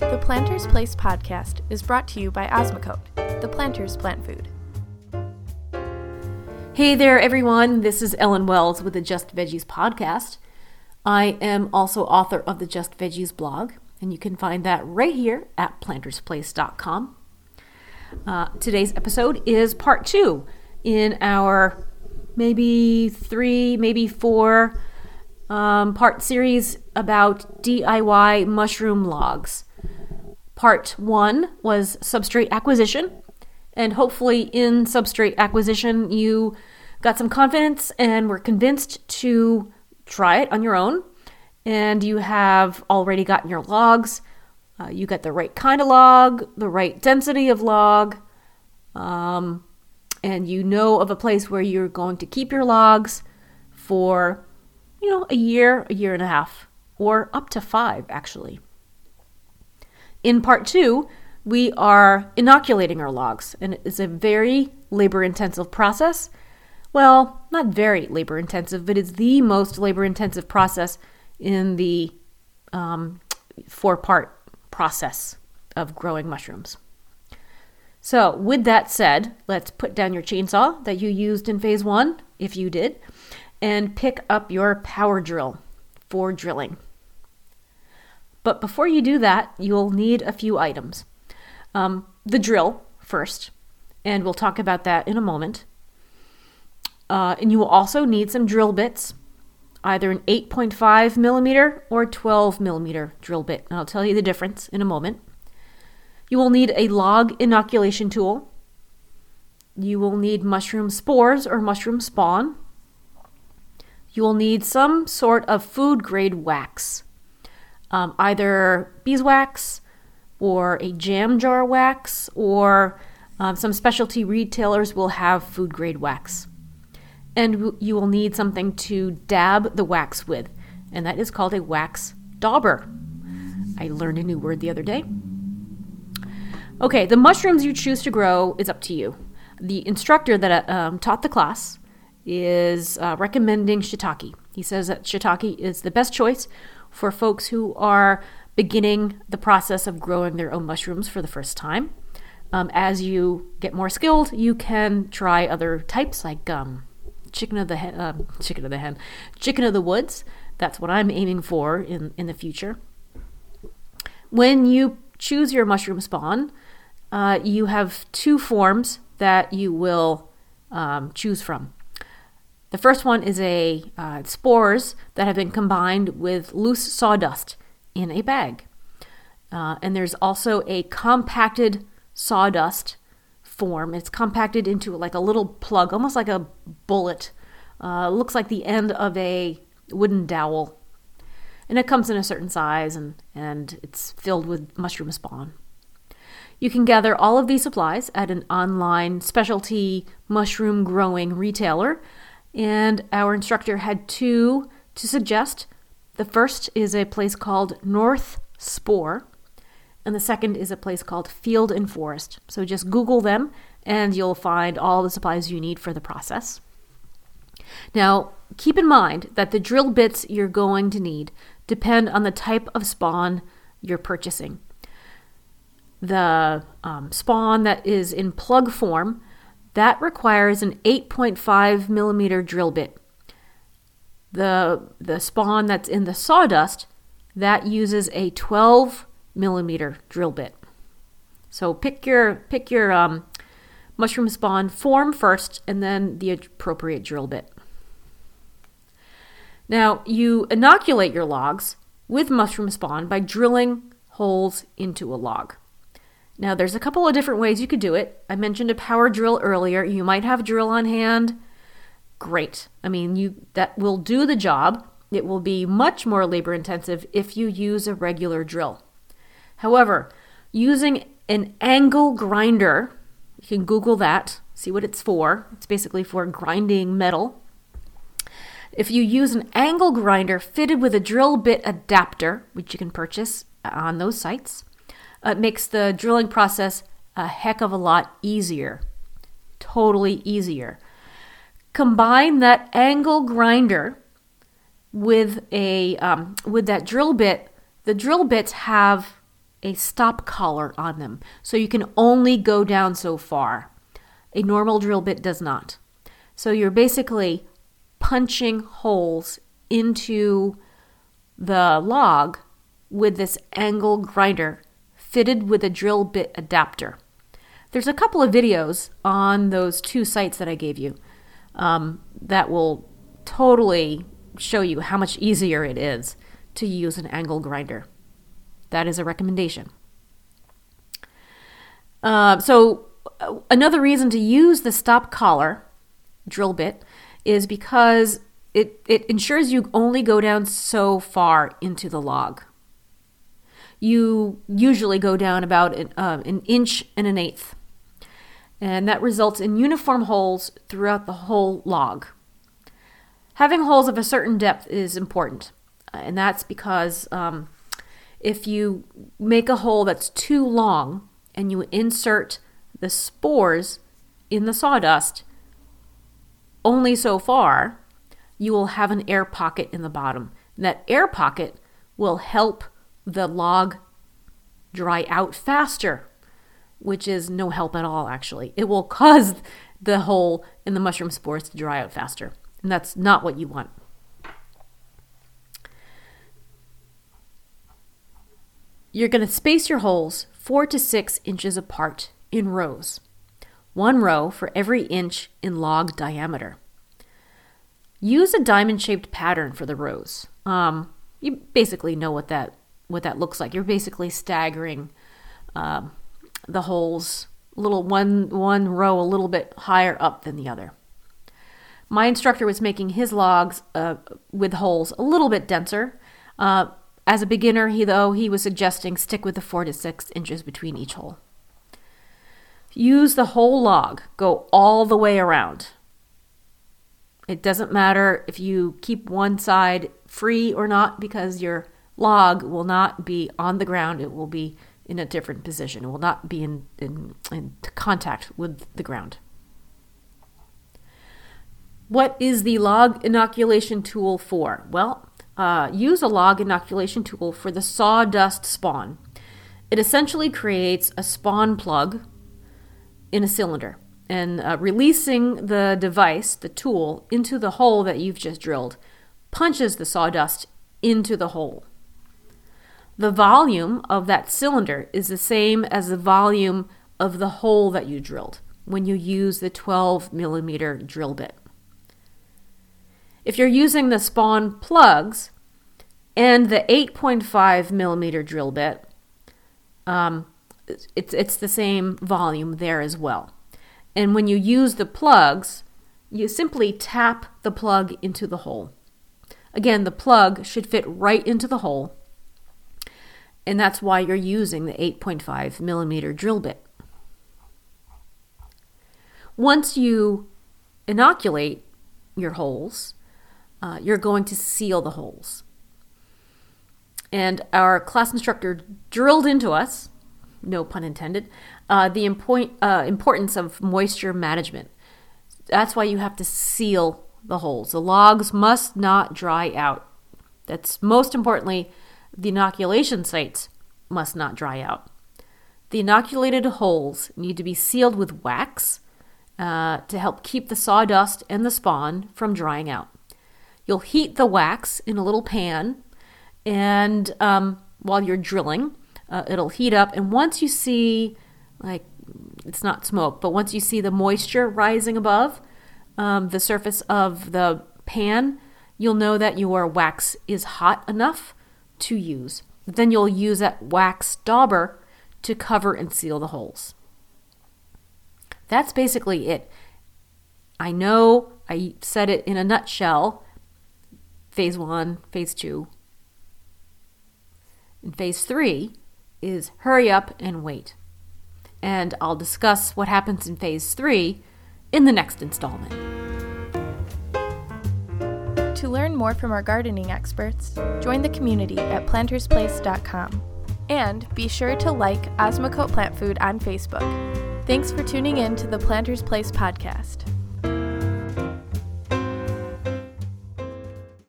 The Planter's Place podcast is brought to you by Osmocote, the Planter's Plant Food. Hey there, everyone. This is Ellen Wells with the Just Veggies podcast. I am also author of the Just Veggies blog, and you can find that right here at plantersplace.com. Today's episode is part 2 in our maybe 3, maybe 4 part series about DIY mushroom logs. Part 1 was substrate acquisition, and hopefully in substrate acquisition you got some confidence and were convinced to try it on your own, and you have already gotten your logs. You got the right kind of log, the right density of log, and you know of a place where you're going to keep your logs for, a year and a half, or up to 5 actually. In part 2, we are inoculating our logs, and it's a very labor-intensive process. Well, not very labor-intensive, but it's the most labor-intensive process in the 4-part process of growing mushrooms. So, with that said, let's put down your chainsaw that you used in phase 1, if you did, and pick up your power drill for drilling. But before you do that, you'll need a few items. The drill first, and we'll talk about that in a moment. And you will also need some drill bits, either an 8.5 millimeter or 12 millimeter drill bit. And I'll tell you the difference in a moment. You will need a log inoculation tool. You will need mushroom spores or mushroom spawn. You will need some sort of food grade wax. Either beeswax or a jam jar wax, or some specialty retailers will have food grade wax. And you will need something to dab the wax with, and that is called a wax dauber. I learned a new word the other day. Okay, the mushrooms you choose to grow is up to you. The instructor that taught the class is recommending shiitake. He says that shiitake is the best choice for folks who are beginning the process of growing their own mushrooms for the first time. As you get more skilled, you can try other types like chicken of the woods. That's what I'm aiming for in the future. When you choose your mushroom spawn, you have 2 forms that you will choose from. The first one is spores that have been combined with loose sawdust in a bag. And there's also a compacted sawdust form. It's compacted into like a little plug, almost like a bullet. Looks like the end of a wooden dowel. And it comes in a certain size, and it's filled with mushroom spawn. You can gather all of these supplies at an online specialty mushroom growing retailer. And our instructor had 2 to suggest. The first is a place called North Spore, and the second is a place called Field and Forest. So just Google them, and you'll find all the supplies you need for the process. Now, keep in mind that the drill bits you're going to need depend on the type of spawn you're purchasing. The spawn that is in plug form, that requires an 8.5 millimeter drill bit. The spawn that's in the sawdust, that uses a 12 millimeter drill bit. So pick your mushroom spawn form first, and then the appropriate drill bit. Now, you inoculate your logs with mushroom spawn by drilling holes into a log. Now, there's a couple of different ways you could do it. I mentioned a power drill earlier. You might have a drill on hand. Great. That will do the job. It will be much more labor intensive if you use a regular drill. However, using an angle grinder, you can Google that, see what it's for. It's basically for grinding metal. If you use an angle grinder fitted with a drill bit adapter, which you can purchase on those sites, it makes the drilling process a heck of a lot easier. Totally easier. Combine that angle grinder with that drill bit. The drill bits have a stop collar on them. So you can only go down so far. A normal drill bit does not. So you're basically punching holes into the log with this angle grinder fitted with a drill bit adapter. There's a couple of videos on those 2 sites that I gave you that will totally show you how much easier it is to use an angle grinder. That is a recommendation. So another reason to use the stop collar drill bit is because it ensures you only go down so far into the log. You usually go down about an inch and an eighth. And that results in uniform holes throughout the whole log. Having holes of a certain depth is important. And that's because if you make a hole that's too long and you insert the spores in the sawdust only so far, you will have an air pocket in the bottom. And that air pocket will help the log dry out faster, which is no help at all, actually. It will cause the hole in the mushroom spores to dry out faster, and that's not what you want. You're going to space your holes 4 to 6 inches apart in rows. 1 row for every inch in log diameter. Use a diamond-shaped pattern for the rows. You basically know what that looks like. You're basically staggering the holes, one row a little bit higher up than the other. My instructor was making his logs with holes a little bit denser. As a beginner, he was suggesting stick with the 4 to 6 inches between each hole. Use the whole log. Go all the way around. It doesn't matter if you keep one side free or not, because your log will not be on the ground. It will be in a different position. It will not be in contact with the ground. What is the log inoculation tool for? Well, use a log inoculation tool for the sawdust spawn. It essentially creates a spawn plug in a cylinder, and releasing the device, the tool, into the hole that you've just drilled punches the sawdust into the hole. The volume of that cylinder is the same as the volume of the hole that you drilled when you use the 12 millimeter drill bit. If you're using the spawn plugs and the 8.5 millimeter drill bit, it's the same volume there as well. And when you use the plugs, you simply tap the plug into the hole. Again, the plug should fit right into the hole, and that's why you're using the 8.5 millimeter drill bit. Once you inoculate your holes, you're going to seal the holes. And our class instructor drilled into us, no pun intended, the importance of moisture management. That's why you have to seal the holes. The logs must not dry out. That's most importantly, the inoculation sites must not dry out. The inoculated holes need to be sealed with wax to help keep the sawdust and the spawn from drying out. You'll heat the wax in a little pan, and while you're drilling, it'll heat up. And once you see, it's not smoke, but once you see the moisture rising above the surface of the pan, you'll know that your wax is hot enough to use. Then you'll use that wax dauber to cover and seal the holes. That's basically it. I know I said it in a nutshell. Phase 1, Phase 2. And Phase 3 is hurry up and wait. And I'll discuss what happens in Phase 3 in the next installment. To learn more from our gardening experts, join the community at plantersplace.com. And be sure to like Osmocote Plant Food on Facebook. Thanks for tuning in to the Planters Place podcast.